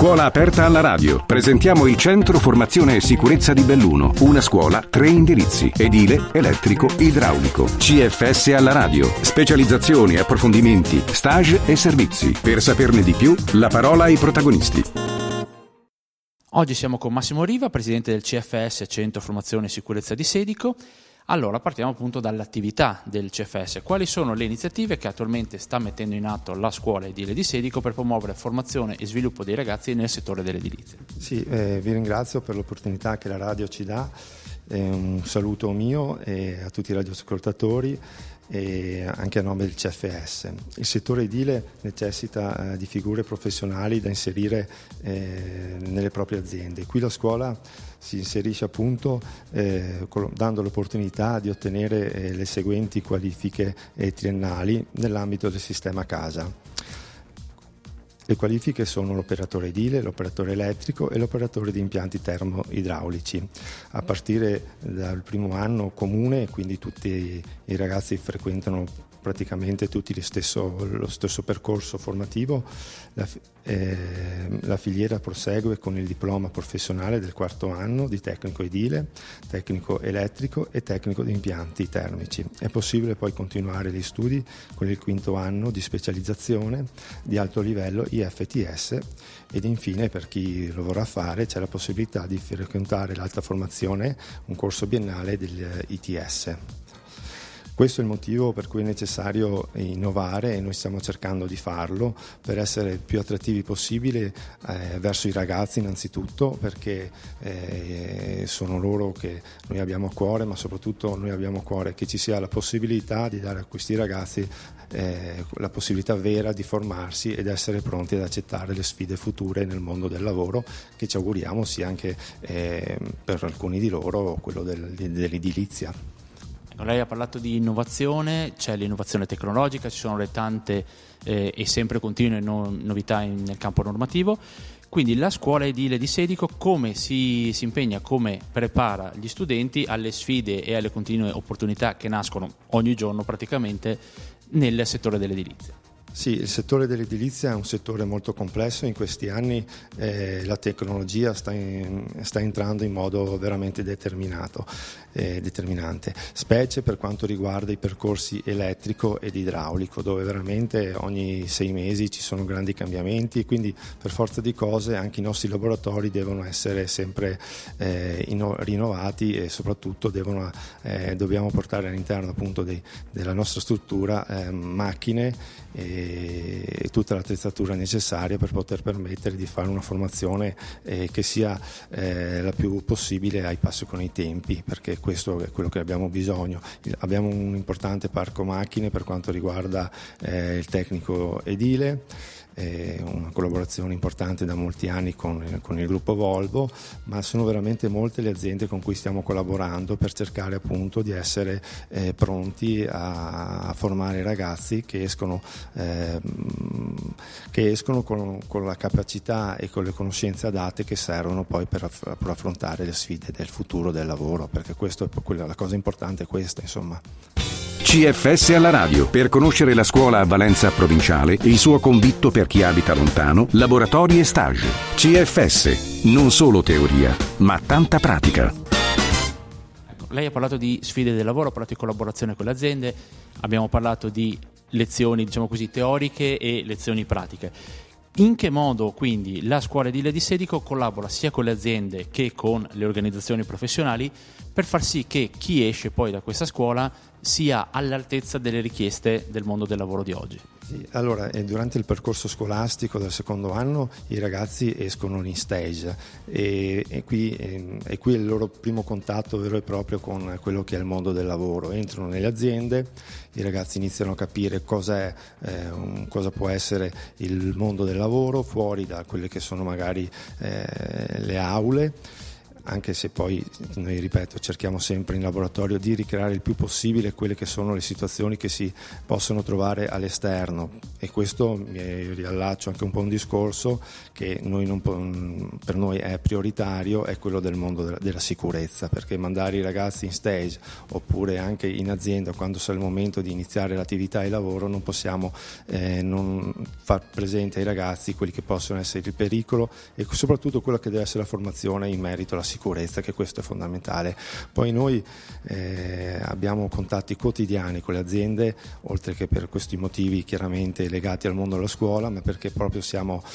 Scuola aperta alla radio. Presentiamo il Centro Formazione e Sicurezza di Belluno. Una scuola, 3 indirizzi: edile, elettrico, idraulico. CFS alla radio. Specializzazioni, approfondimenti, stage e servizi. Per saperne di più, la parola ai protagonisti. Oggi siamo con Massimo Riva, presidente del CFS, Centro Formazione e Sicurezza di Sedico. Allora, partiamo appunto dall'attività del CFS. Quali sono le iniziative che attualmente sta mettendo in atto la scuola edile di Sedico per promuovere formazione e sviluppo dei ragazzi nel settore dell'edilizia? Sì, vi ringrazio per l'opportunità che la radio ci dà. Un saluto mio e a tutti i radioascoltatori e anche a nome del CFS. Il settore edile necessita di figure professionali da inserire nelle proprie aziende. Qui la scuola si inserisce appunto dando l'opportunità di ottenere le seguenti qualifiche triennali nell'ambito del sistema casa. Le qualifiche sono l'operatore edile, l'operatore elettrico e l'operatore di impianti termoidraulici. A partire dal primo anno comune, quindi tutti i ragazzi frequentano praticamente tutti lo stesso percorso formativo, la filiera prosegue con il diploma professionale del quarto anno di tecnico edile, tecnico elettrico e tecnico di impianti termici. È possibile poi continuare gli studi con il quinto anno di specializzazione di alto livello IFTS ed infine, per chi lo vorrà fare, c'è la possibilità di frequentare l'alta formazione, un corso biennale dell'ITS. Questo è il motivo per cui è necessario innovare e noi stiamo cercando di farlo per essere il più attrattivi possibile verso i ragazzi innanzitutto, perché sono loro che noi abbiamo a cuore, ma soprattutto noi abbiamo a cuore che ci sia la possibilità di dare a questi ragazzi la possibilità vera di formarsi ed essere pronti ad accettare le sfide future nel mondo del lavoro, che ci auguriamo sia anche per alcuni di loro quello dell'edilizia. Lei ha parlato di innovazione, c'è l'innovazione tecnologica, ci sono le tante e sempre continue novità nel campo normativo. Quindi la scuola edile di Sedico come si impegna, come prepara gli studenti alle sfide e alle continue opportunità che nascono ogni giorno praticamente nel settore dell'edilizia? Sì, il settore dell'edilizia è un settore molto complesso. In questi anni la tecnologia sta entrando in modo veramente determinante, specie per quanto riguarda i percorsi elettrico ed idraulico, dove veramente ogni 6 mesi ci sono grandi cambiamenti e quindi per forza di cose anche i nostri laboratori devono essere sempre rinnovati e soprattutto dobbiamo portare all'interno appunto della nostra struttura macchine e tutta l'attrezzatura necessaria per poter permettere di fare una formazione che sia la più possibile ai passi con i tempi, perché questo è quello che abbiamo bisogno. Abbiamo un importante parco macchine per quanto riguarda il tecnico edile, una collaborazione importante da molti anni con il gruppo Volvo, ma sono veramente molte le aziende con cui stiamo collaborando per cercare appunto di essere pronti a formare i ragazzi che escono con la capacità e con le conoscenze adatte che servono poi per affrontare le sfide del futuro del lavoro, perché questo è la cosa importante, è questa, insomma. CFS alla radio, per conoscere la scuola a valenza provinciale, il suo convitto per chi abita lontano, laboratori e stage. CFS, non solo teoria, ma tanta pratica. Lei ha parlato di sfide del lavoro, ha parlato di collaborazione con le aziende, abbiamo parlato di lezioni, diciamo così, teoriche e lezioni pratiche. In che modo quindi la scuola edile di Sedico collabora sia con le aziende che con le organizzazioni professionali per far sì che chi esce poi da questa scuola sia all'altezza delle richieste del mondo del lavoro di oggi? Sì, allora, durante il percorso scolastico del secondo anno i ragazzi escono in stage e qui è il loro primo contatto vero e proprio con quello che è il mondo del lavoro. Entrano nelle aziende, i ragazzi iniziano a capire cosa può essere il mondo del lavoro fuori da quelle che sono magari le aule. anche se poi noi, ripeto, cerchiamo sempre in laboratorio di ricreare il più possibile quelle che sono le situazioni che si possono trovare all'esterno, e questo mi riallaccio anche un po' a un discorso che per noi è prioritario, è quello del mondo della sicurezza, perché mandare i ragazzi in stage oppure anche in azienda quando sarà il momento di iniziare l'attività e il lavoro non possiamo non far presente ai ragazzi quelli che possono essere il pericolo e soprattutto quella che deve essere la formazione in merito alla sicurezza, che questo è fondamentale. Poi noi abbiamo contatti quotidiani con le aziende, oltre che per questi motivi chiaramente legati al mondo della scuola, ma perché proprio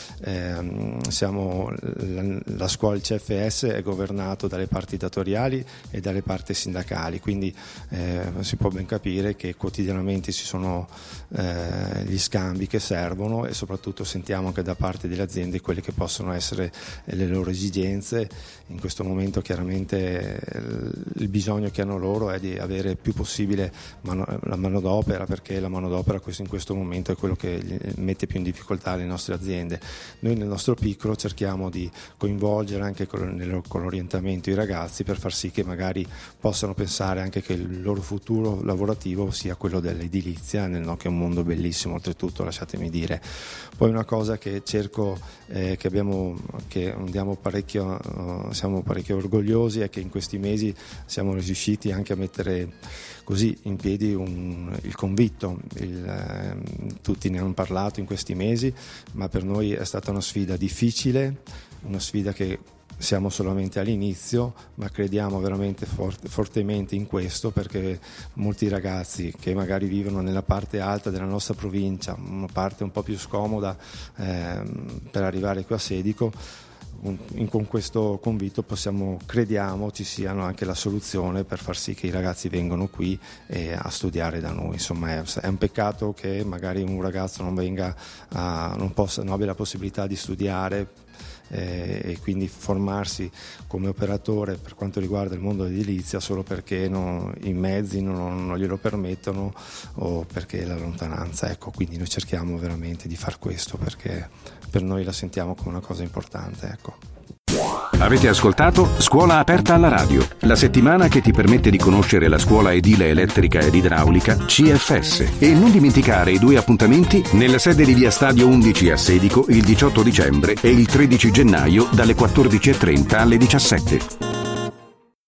la scuola, il CFS è governato dalle parti datoriali e dalle parti sindacali, quindi si può ben capire che quotidianamente ci sono gli scambi che servono, e soprattutto sentiamo anche da parte delle aziende quelle che possono essere le loro esigenze. In questo momento chiaramente il bisogno che hanno loro è di avere il più possibile la manodopera, perché la manodopera in questo momento è quello che mette più in difficoltà le nostre aziende. Noi nel nostro piccolo cerchiamo di coinvolgere anche con l'orientamento i ragazzi, per far sì che magari possano pensare anche che il loro futuro lavorativo sia quello dell'edilizia, che è un mondo bellissimo oltretutto, lasciatemi dire. Poi una cosa che cerco, siamo parecchio orgogliosi, è che in questi mesi siamo riusciti anche a mettere così in piedi il convitto. Tutti ne hanno parlato in questi mesi, ma per noi è stata una sfida difficile, una sfida che siamo solamente all'inizio, ma crediamo veramente fortemente in questo, perché molti ragazzi che magari vivono nella parte alta della nostra provincia, una parte un po' più scomoda per arrivare qui a Sedico, con questo convito crediamo ci siano anche la soluzione per far sì che i ragazzi vengano qui a studiare da noi. Insomma, è un peccato che magari un ragazzo non abbia la possibilità di studiare e quindi formarsi come operatore per quanto riguarda il mondo dell'edilizia solo perché i mezzi non glielo permettono o perché la lontananza. Ecco, quindi noi cerchiamo veramente di far questo, perché per noi la sentiamo come una cosa importante. Ecco. Avete ascoltato Scuola Aperta alla Radio, la settimana che ti permette di conoscere la scuola edile elettrica ed idraulica CFS. E non dimenticare i 2 appuntamenti nella sede di Via Stadio 11 a Sedico il 18 dicembre e il 13 gennaio dalle 14:30 alle 17.